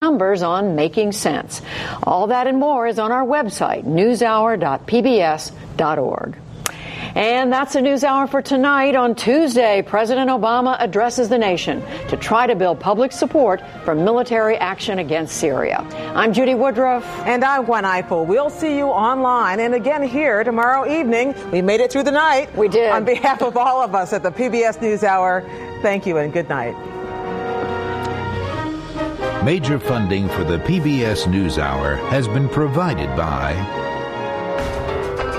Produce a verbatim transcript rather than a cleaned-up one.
numbers on making sense. All that and more is on our website, news hour dot p b s dot org. And that's the News Hour for tonight. On Tuesday, President Obama addresses the nation to try to build public support for military action against Syria. I'm Judy Woodruff. And I'm Gwen Ifill. We'll see you online and again here tomorrow evening. We made it through the night. We did. On behalf of all of us at the P B S News Hour, thank you and good night. Major funding for the P B S News Hour has been provided by